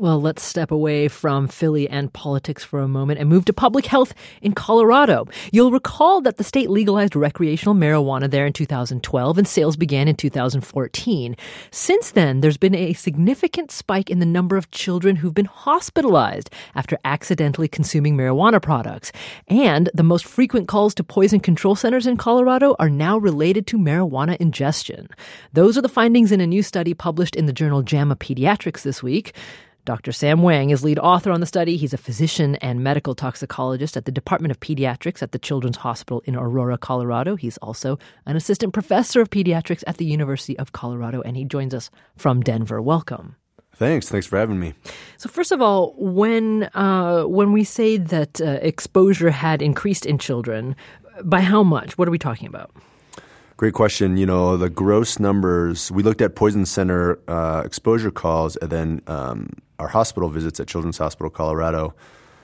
Well, let's step away from Philly and politics for a moment and move to public health in Colorado. You'll recall that the state legalized recreational marijuana there in 2012 and sales began in 2014. Since then, there's been a significant spike in the number of children who've been hospitalized after accidentally consuming marijuana products. And the most frequent calls to poison control centers in Colorado are now related to marijuana ingestion. Those are the findings in a new study published in the journal JAMA Pediatrics this week. Dr. Sam Wang is lead author on the study. He's a physician and medical toxicologist at the Department of Pediatrics at the Children's Hospital in Aurora, Colorado. He's also an assistant professor of pediatrics at the University of Colorado, and he joins us from Denver. Welcome. Thanks for having me. So first of all, when we say that exposure had increased in children, by how much? What are we talking about? Great question. You know, the gross numbers, we looked at poison center exposure calls and then our hospital visits at Children's Hospital Colorado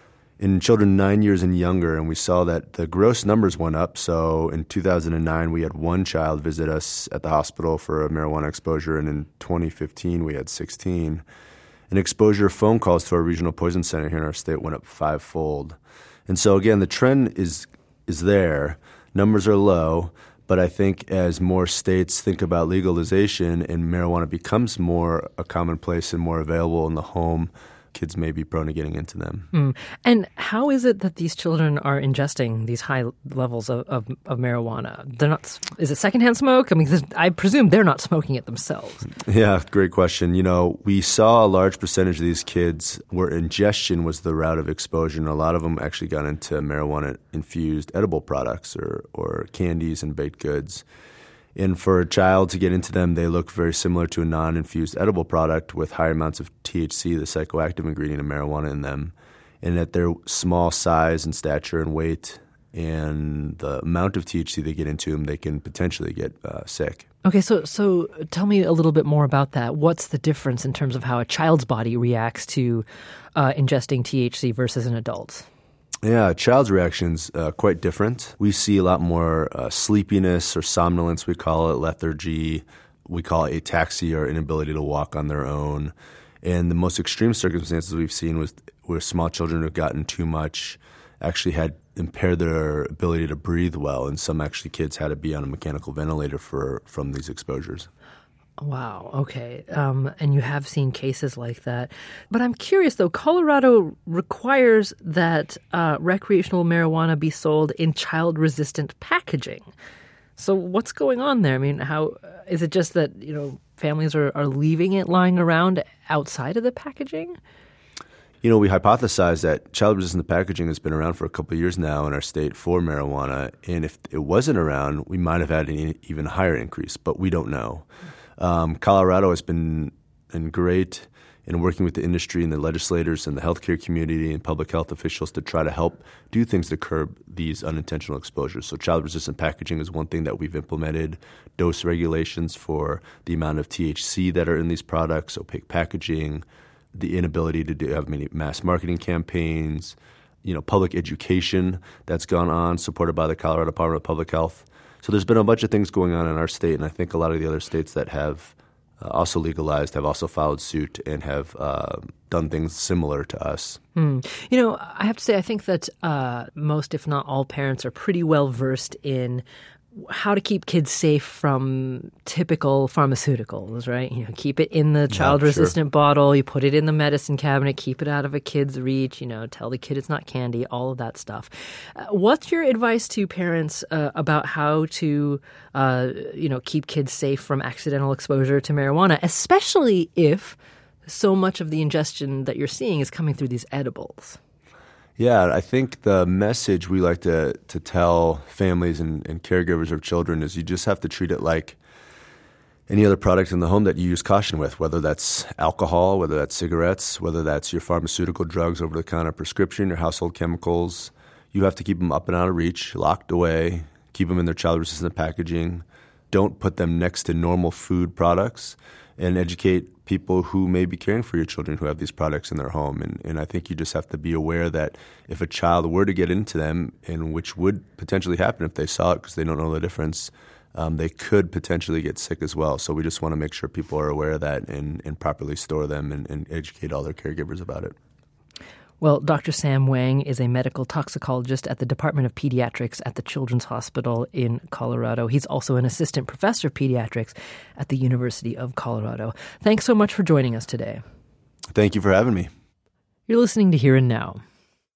in children 9 years and younger, and we saw that the gross numbers went up. So in 2009, we had one child visit us at the hospital for a marijuana exposure, and in 2015, we had 16. And exposure phone calls to our regional poison center here in our state went up fivefold. And so again, the trend is there. Numbers are low. But I think as more states think about legalization and marijuana becomes more a commonplace and more available in the home, kids may be prone to getting into them. And how is it that these children are ingesting these high levels of marijuana? They're not. Is it secondhand smoke? I mean, I presume they're not smoking it themselves. Yeah, great question. You know, we saw a large percentage of these kids where ingestion was the route of exposure, and a lot of them actually got into marijuana-infused edible products or candies and baked goods. And for a child to get into them, they look very similar to a non-infused edible product with high amounts of THC, the psychoactive ingredient of marijuana, in them. And at their small size and stature and weight and the amount of THC they get into them, they can potentially get sick. Okay, so tell me a little bit more about that. What's the difference in terms of how a child's body reacts to ingesting THC versus an adult's? Yeah, a child's reaction's quite different. We see a lot more sleepiness or somnolence, we call it, lethargy. We call it ataxia or inability to walk on their own. And the most extreme circumstances we've seen was where small children who've gotten too much actually had impaired their ability to breathe well, and some actually kids had to be on a mechanical ventilator from these exposures. Wow. Okay. And you have seen cases like that. But I'm curious, though. Colorado requires that recreational marijuana be sold in child-resistant packaging. So what's going on there? I mean, how is it just that, families are leaving it lying around outside of the packaging? You know, we hypothesize that child-resistant packaging has been around for a couple of years now in our state for marijuana. And if it wasn't around, we might have had an even higher increase, but we don't know. Colorado has been great in working with the industry and the legislators and the healthcare community and public health officials to try to help do things to curb these unintentional exposures. So child-resistant packaging is one thing that we've implemented, dose regulations for the amount of THC that are in these products, opaque packaging, the inability to have many mass marketing campaigns, public education that's gone on, supported by the Colorado Department of Public Health. So there's been a bunch of things going on in our state, and I think a lot of the other states that have also legalized have also followed suit and have done things similar to us. I have to say, I think that most, if not all, parents are pretty well versed in how to keep kids safe from typical pharmaceuticals, right? Keep it in the child-resistant bottle. You put it in the medicine cabinet. Keep it out of a kid's reach. Tell the kid it's not candy. All of that stuff. What's your advice to parents about how to, keep kids safe from accidental exposure to marijuana, especially if so much of the ingestion that you're seeing is coming through these edibles? Yeah, I think the message we like to tell families and caregivers of children is you just have to treat it like any other product in the home that you use caution with, whether that's alcohol, whether that's cigarettes, whether that's your pharmaceutical drugs, over-the-counter prescription, your household chemicals. You have to keep them up and out of reach, locked away, keep them in their child-resistant packaging. Don't put them next to normal food products, and educate people who may be caring for your children who have these products in their home. And I think you just have to be aware that if a child were to get into them, and which would potentially happen if they saw it because they don't know the difference, they could potentially get sick as well. So we just want to make sure people are aware of that and properly store them and educate all their caregivers about it. Well, Dr. Sam Wang is a medical toxicologist at the Department of Pediatrics at the Children's Hospital in Colorado. He's also an assistant professor of pediatrics at the University of Colorado. Thanks so much for joining us today. Thank you for having me. You're listening to Here and Now.